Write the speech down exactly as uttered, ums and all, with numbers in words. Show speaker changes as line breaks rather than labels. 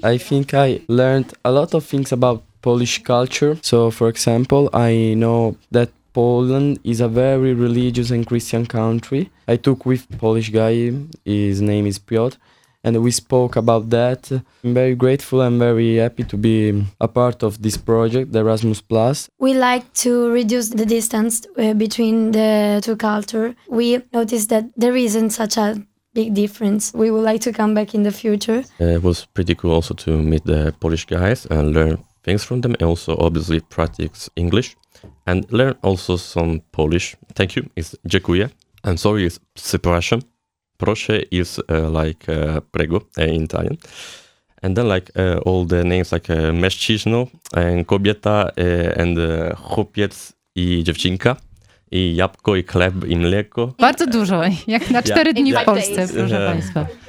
I think I learned a lot of things about Polish culture. So, for example, I know that Poland is a very religious and Christian country. I took with Polish guy, his name is Piotr, and we spoke about that. I'm very grateful and very happy to be a part of this project, the Erasmus Plus.
We like to reduce the distance uh, between the two cultures. We noticed that there isn't such a big difference. We would like to come back in the future.
Uh, it was pretty cool also to meet the Polish guys and learn things from them, and also obviously practice English and learn also some Polish. Thank you is dziękuję. I'm sorry is przepraszam. Proszę is uh, like uh, prego uh, in Italian. And then like uh, all the names like uh, mężczyzna and kobieta uh, and uh, chłopiec i dziewczynka. I jabłko, i chleb, i mleko.
Bardzo dużo, jak na cztery dni w Polsce, proszę
Uh,
Państwa.